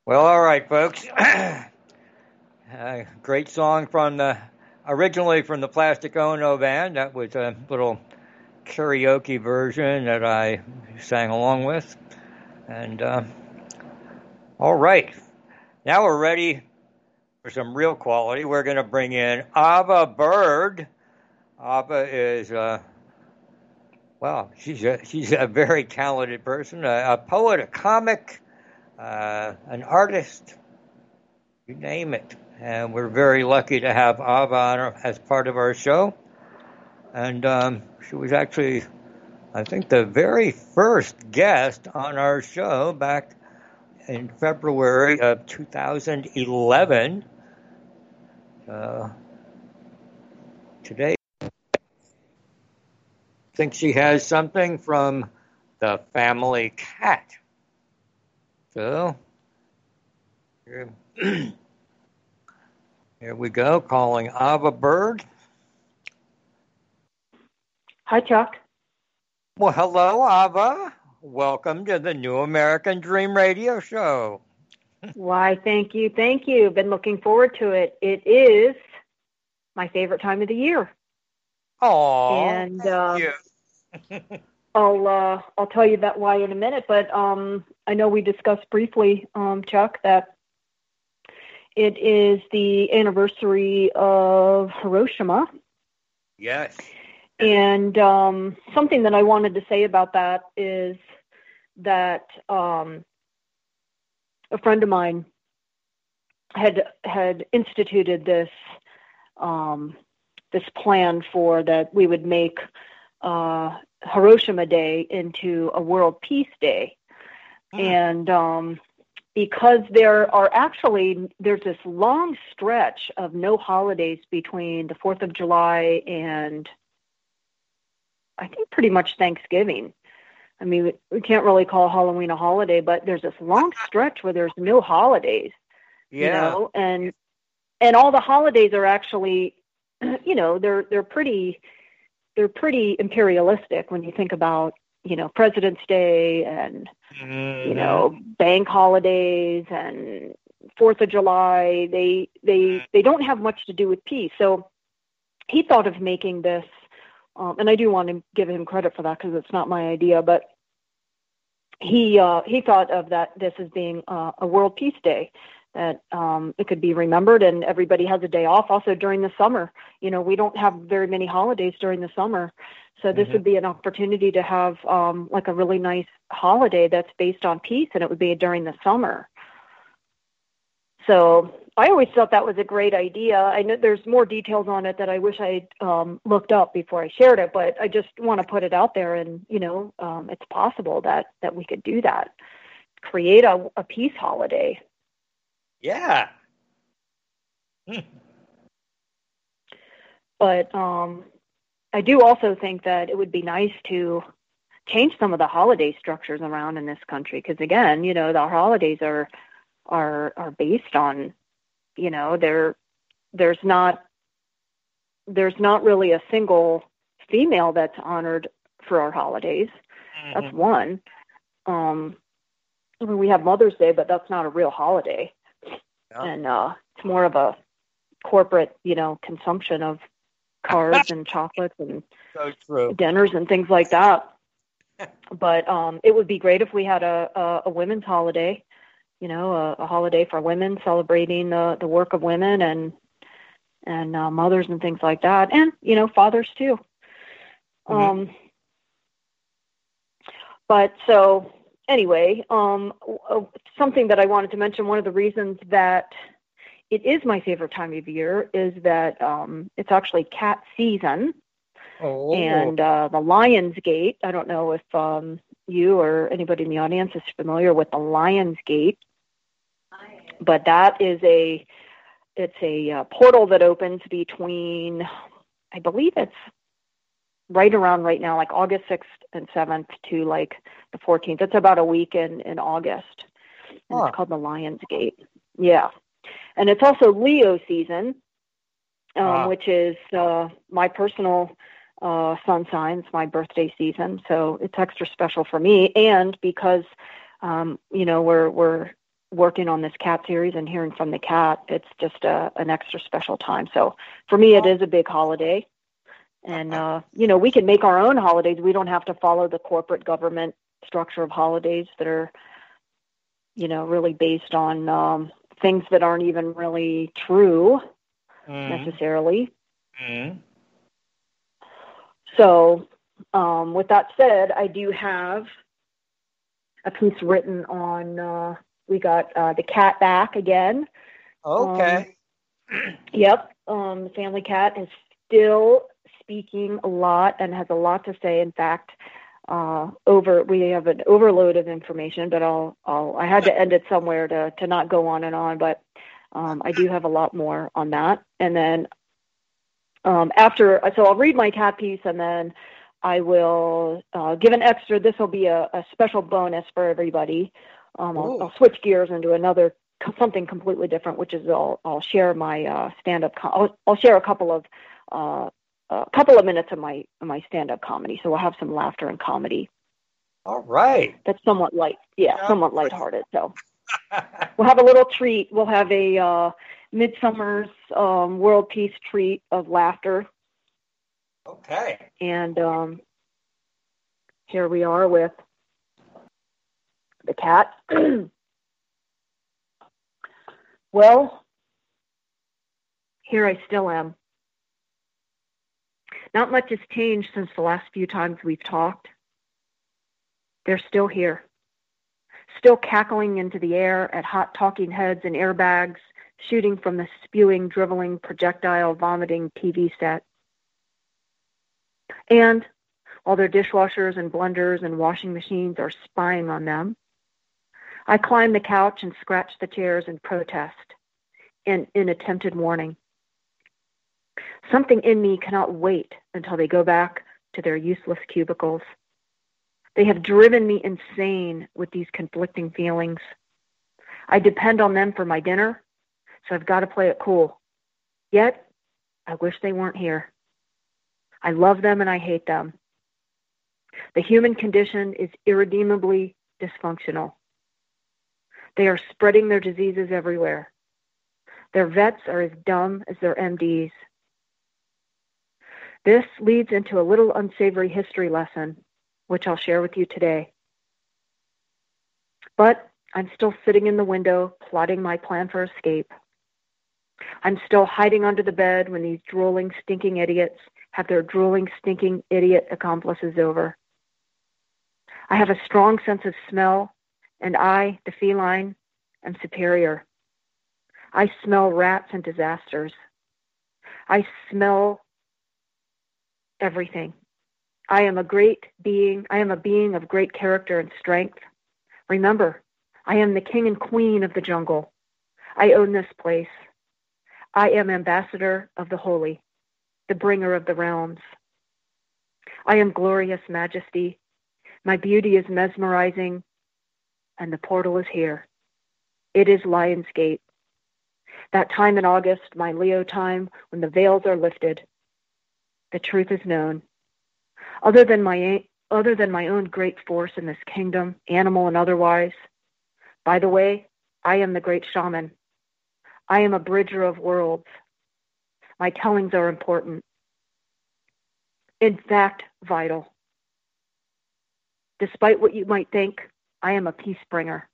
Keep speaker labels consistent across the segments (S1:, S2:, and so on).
S1: Well, all right, folks. Great song originally from the Plastic Ono Band. That was a little karaoke version that I sang along with. And all right, now we're ready for some real quality. We're going to bring in Ava Bird. Ava is she's a very talented person, a poet, a comic, an artist, you name it. And we're very lucky to have Ava on as part of our show. And she was actually, I think, the very first guest on our show back in February of 2011. Today, I think she has something from the family cat. So, here we go, calling Ava Bird.
S2: Hi, Chuck.
S1: Well, hello, Ava. Welcome to the New American Dream Radio Show.
S2: Why, thank you. Been looking forward to it. It is my favorite time of the year.
S1: Oh,
S2: and
S1: thank you.
S2: I'll tell you that why in a minute. But I know we discussed briefly, Chuck, that it is the anniversary of Hiroshima.
S1: Yes.
S2: And something that I wanted to say about that is that a friend of mine had instituted this plan for that we would make Hiroshima Day into a World Peace Day. And because there's this long stretch of no holidays between the 4th of July and I think pretty much Thanksgiving. I mean, we can't really call Halloween a holiday, but there's this long stretch where there's no holidays, you know, and all the holidays are actually, you know, they're pretty imperialistic when you think about, you know, President's Day and, you know, bank holidays and 4th of July. They don't have much to do with peace. So he thought of making this. And I do want to give him credit for that because it's not my idea, but he thought of this as being a World Peace Day, that it could be remembered and everybody has a day off. Also during the summer, you know, we don't have very many holidays during the summer. So this would be an opportunity to have like a really nice holiday that's based on peace, and it would be during the summer. So I always thought that was a great idea. I know there's more details on it that I wish I'd looked up before I shared it, but I just want to put it out there. And, you know, it's possible that we could do that, create a peace holiday.
S1: Yeah.
S2: But I do also think that it would be nice to change some of the holiday structures around in this country. Because, again, you know, the holidays are based on, you know, there's not really a single female that's honored for our holidays. That's one. I mean, we have Mother's Day, but that's not a real holiday. Yeah. And it's more of a corporate, you know, consumption of cards and chocolates and dinners and things like that. But it would be great if we had a women's holiday. You know, a holiday for women, celebrating the work of women and mothers and things like that, and, you know, fathers too. But so anyway, something that I wanted to mention, one of the reasons that it is my favorite time of year is that it's actually cat season. And the Lionsgate, I don't know if you or anybody in the audience is familiar with the Lionsgate, but that is a portal that opens between, I believe it's right around right now, like August 6th and 7th to like the 14th. It's about a week in August. And it's called the Lionsgate. Yeah. And it's also Leo season, which is my personal sun sign. It's my birthday season. So it's extra special for me. And because, you know, we're working on this cat series and hearing from the cat, it's just an extra special time. So for me, it is a big holiday. And, we can make our own holidays. We don't have to follow the corporate government structure of holidays that are, really based on things that aren't even really true necessarily.
S1: Mm.
S2: So with that said, I do have a piece written on, we got the cat back again.
S1: Okay.
S2: Yep. The family cat is still speaking a lot and has a lot to say. In fact, we have an overload of information, but I had to end it somewhere to not go on and on, but I do have a lot more on that. And then so I'll read my cat piece, and then I will give an extra. This will be a special bonus for everybody. I'll switch gears into something completely different, which is I'll share my stand-up. I'll share a couple of minutes of my stand-up comedy, so we'll have some laughter and comedy.
S1: All right.
S2: That's somewhat somewhat lighthearted. So we'll have a little treat. We'll have a Midsummer's World Peace treat of laughter.
S1: Okay.
S2: And here we are with the cat. Well, here I still am. Not much has changed since the last few times we've talked. They're still here, still cackling into the air at hot talking heads and airbags, shooting from the spewing, driveling, projectile, vomiting TV set. And while their dishwashers and blenders and washing machines are spying on them, I climb the couch and scratch the chairs in protest, in attempted warning. Something in me cannot wait until they go back to their useless cubicles. They have driven me insane with these conflicting feelings. I depend on them for my dinner, so I've got to play it cool. Yet, I wish they weren't here. I love them and I hate them. The human condition is irredeemably dysfunctional. They are spreading their diseases everywhere. Their vets are as dumb as their MDs. This leads into a little unsavory history lesson, which I'll share with you today. But I'm still sitting in the window, plotting my plan for escape. I'm still hiding under the bed when these drooling, stinking idiots have their drooling, stinking idiot accomplices over. I have a strong sense of smell, and I, the feline, am superior. I smell rats and disasters. I smell everything. I am a being of great character and strength. Remember, I am the king and queen of the jungle. I own this place. I am ambassador of the holy, the bringer of the realms. I am glorious majesty. My beauty is mesmerizing, and the portal is here. It is Lionsgate. That time in August, my Leo time, when the veils are lifted. The truth is known. Other than my own great force in this kingdom, animal and otherwise. By the way, I am the great shaman. I am a bridger of worlds. My tellings are important. In fact, vital. Despite what you might think, I am a peace bringer.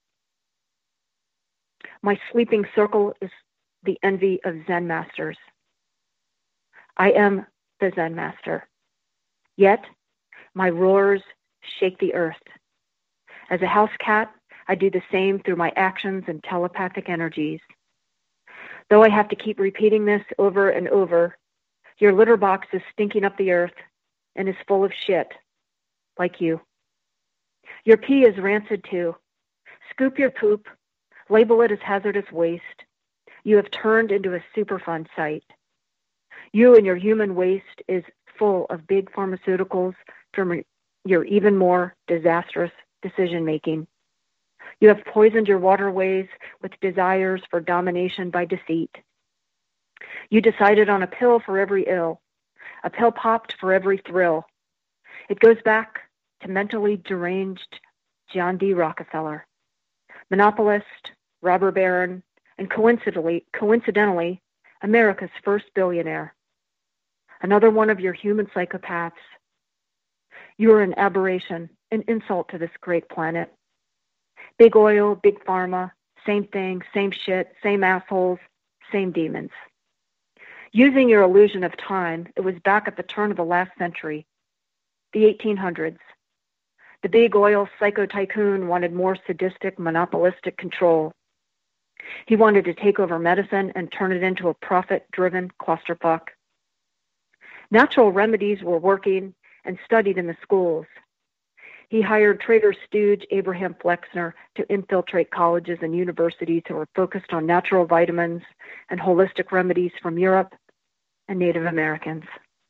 S2: My sleeping circle is the envy of Zen masters. I am the Zen master. Yet, my roars shake the earth. As a house cat, I do the same through my actions and telepathic energies. Though I have to keep repeating this over and over, your litter box is stinking up the earth and is full of shit, like you. Your pee is rancid too. Scoop your poop, label it as hazardous waste. You have turned into a Superfund site. You and your human waste is full of big pharmaceuticals from your even more disastrous decision-making. You have poisoned your waterways with desires for domination by deceit. You decided on a pill for every ill, a pill popped for every thrill. It goes back to mentally deranged John D. Rockefeller, monopolist, robber baron, and coincidentally, America's first billionaire. Another one of your human psychopaths. You are an aberration, an insult to this great planet. Big oil, big pharma, same thing, same shit, same assholes, same demons. Using your illusion of time, it was back at the turn of the last century, the 1800s. The big oil psycho tycoon wanted more sadistic, monopolistic control. He wanted to take over medicine and turn it into a profit-driven clusterfuck. Natural remedies were working and studied in the schools. He hired traitor stooge Abraham Flexner to infiltrate colleges and universities who were focused on natural vitamins and holistic remedies from Europe and Native Americans.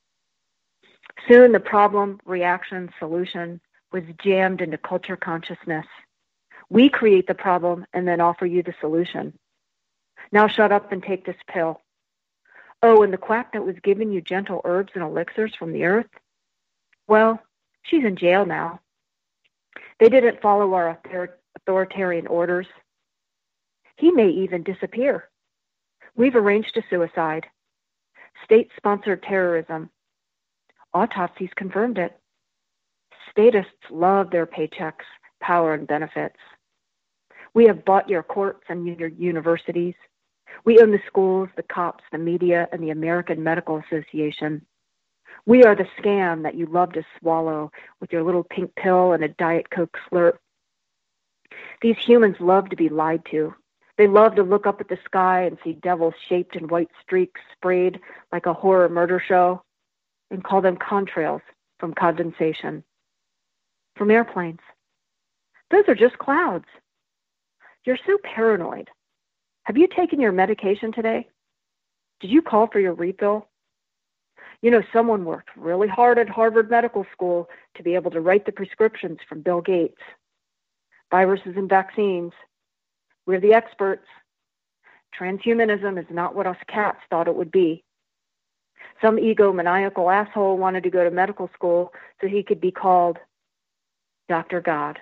S2: Soon the problem, reaction, solution was jammed into culture consciousness. We create the problem and then offer you the solution. Now shut up and take this pill. Oh, and the quack that was giving you gentle herbs and elixirs from the earth? Well, she's in jail now. They didn't follow our authoritarian orders. He may even disappear. We've arranged a suicide. State-sponsored terrorism. Autopsies confirmed it. Statists love their paychecks, power, and benefits. We have bought your courts and your universities. We own the schools, the cops, the media, and the American Medical Association. We are the scam that you love to swallow with your little pink pill and a Diet Coke slurp. These humans love to be lied to. They love to look up at the sky and see devils shaped in white streaks sprayed like a horror murder show and call them contrails from condensation, from airplanes. Those are just clouds. You're so paranoid. Have you taken your medication today? Did you call for your refill? You know, someone worked really hard at Harvard Medical School to be able to write the prescriptions from Bill Gates. Viruses and vaccines. We're the experts. Transhumanism is not what us cats thought it would be. Some egomaniacal asshole wanted to go to medical school so he could be called Dr. God,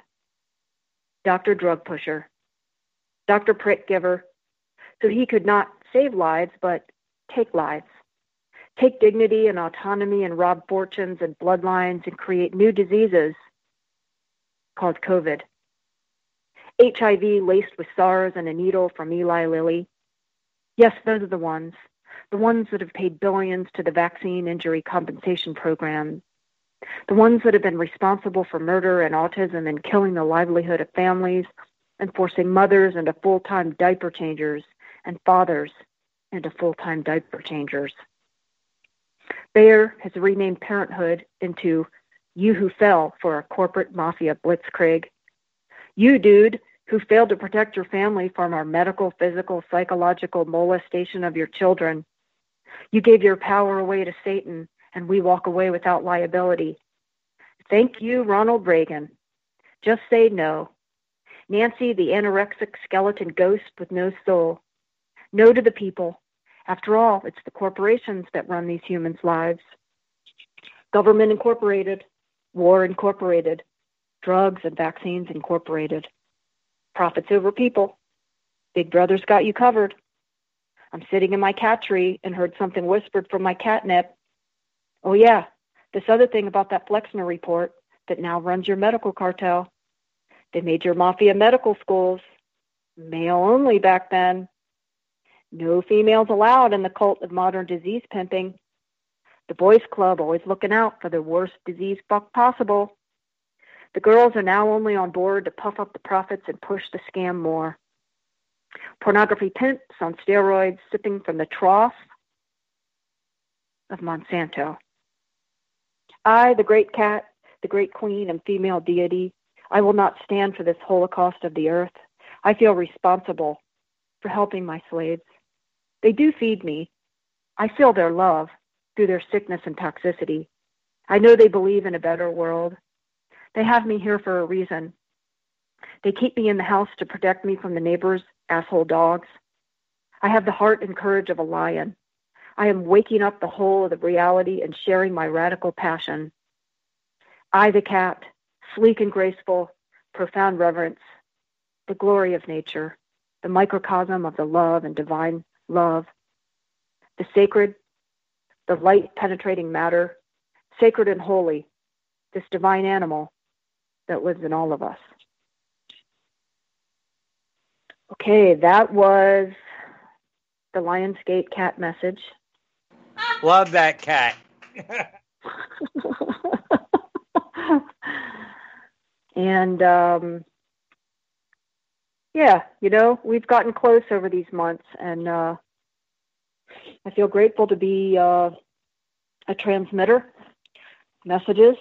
S2: Dr. Drug Pusher, Dr. Prick Giver, so he could not save lives, but take lives. Take dignity and autonomy and rob fortunes and bloodlines and create new diseases called COVID. HIV laced with SARS and a needle from Eli Lilly. Yes, those are the ones that have paid billions to the vaccine injury compensation program, the ones that have been responsible for murder and autism and killing the livelihood of families and forcing mothers into full-time diaper changers and fathers into full-time diaper changers. Bayer has renamed parenthood into You Who Fell for a corporate mafia blitzkrieg. You, dude, who failed to protect your family from our medical, physical, psychological molestation of your children. You gave your power away to Satan, and we walk away without liability. Thank you, Ronald Reagan. Just say no. Nancy, the anorexic skeleton ghost with no soul. No to the people. After all, it's the corporations that run these humans' lives. Government incorporated, war incorporated, drugs and vaccines incorporated. Profits over people. Big Brother's got you covered. I'm sitting in my cat tree and heard something whispered from my catnip. Oh yeah, this other thing about that Flexner report that now runs your medical cartel. They made your mafia medical schools. Male only back then. No females allowed in the cult of modern disease pimping. The boys club always looking out for the worst disease fuck possible. The girls are now only on board to puff up the profits and push the scam more. Pornography pimps on steroids sipping from the trough of Monsanto. I, the great cat, the great queen and female deity, I will not stand for this holocaust of the earth. I feel responsible for helping my slaves. They do feed me. I feel their love through their sickness and toxicity. I know they believe in a better world. They have me here for a reason. They keep me in the house to protect me from the neighbors' asshole dogs. I have the heart and courage of a lion. I am waking up the whole of the reality and sharing my radical passion. I, the cat, sleek and graceful, profound reverence, the glory of nature. the microcosm of the love and divine love, the sacred, the light-penetrating matter, sacred and holy, this divine animal that lives in all of us. Okay, that was the Lionsgate cat message.
S1: Love that cat.
S2: And yeah, we've gotten close over these months, and I feel grateful to be a transmitter, messages.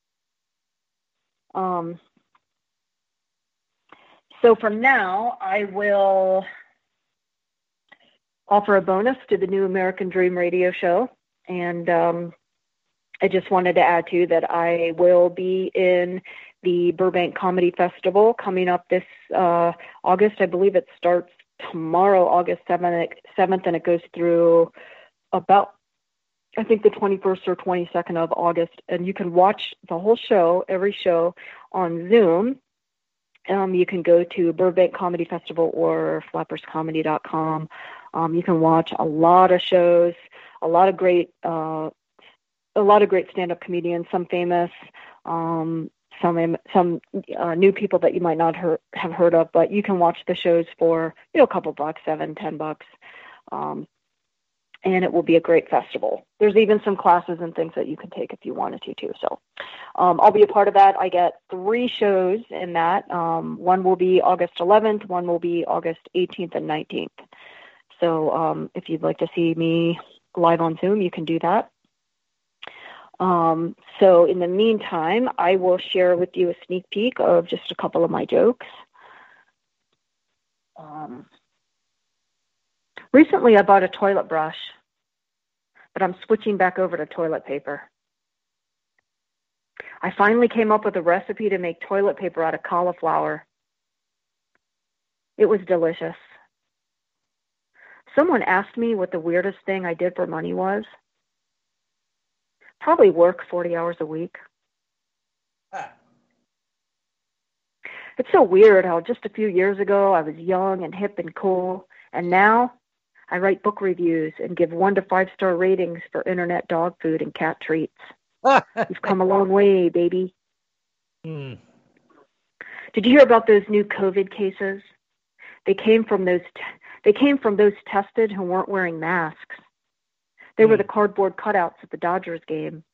S2: So from now, I will offer a bonus to the New American Dream radio show. And I just wanted to add, too, that I will be in the Burbank Comedy Festival coming up this August. I believe it starts tomorrow, August 7th, and it goes through about, I think, the 21st or 22nd of August. And you can watch the whole show, every show, on Zoom. You can go to Burbank Comedy Festival or flapperscomedy.com. You can watch a lot of shows, a lot of great stand-up comedians, some famous, some new people that you might not have heard of, but you can watch the shows for a couple bucks, $7-10, and it will be a great festival. There's even some classes and things that you can take if you wanted to too. So I'll be a part of that. I get 3 shows in that. One will be August 11th, one will be August 18th and 19th. So if you'd like to see me live on Zoom, you can do that. So in the meantime, I will share with you a sneak peek of just a couple of my jokes. Recently, I bought a toilet brush, but I'm switching back over to toilet paper. I finally came up with a recipe to make toilet paper out of cauliflower. It was delicious. Someone asked me what the weirdest thing I did for money was. Probably work 40 hours a week. It's so weird how just a few years ago I was young and hip and cool, and now I write book reviews and give 1 to 5 star ratings for internet dog food and cat treats. You've come a long way, baby. Did you hear about those new COVID cases? They came from those tested who weren't wearing masks. They were the cardboard cutouts at the Dodgers game.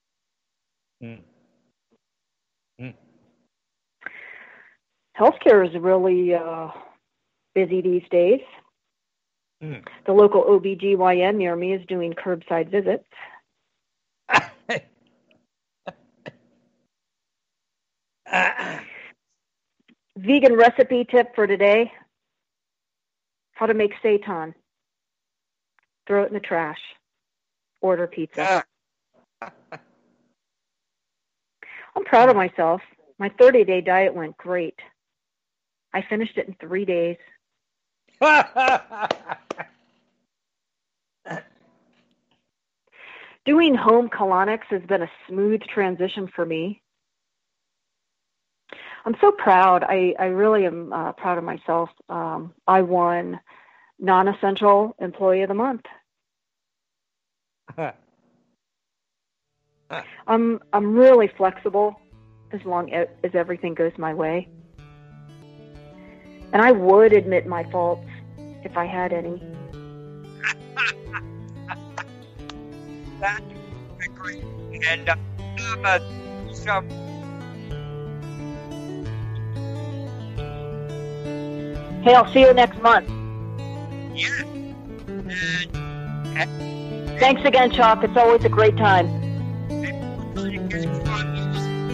S2: Healthcare is really busy these days. The local OBGYN near me is doing curbside visits. Vegan recipe tip for today: how to make seitan. Throw it in the trash. Order pizza. I'm proud of myself. My 30-day diet went great. I finished it in 3 days. Doing home colonics has been a smooth transition for me. I'm so proud. I really am proud of myself. I won Non-Essential Employee of the Month. I'm really flexible as long as everything goes my way. And I would admit my faults if I had any.
S1: That's great. And
S2: hey, I'll see you next month.
S1: Yeah.
S2: Thanks again, Chuck. It's always a great time.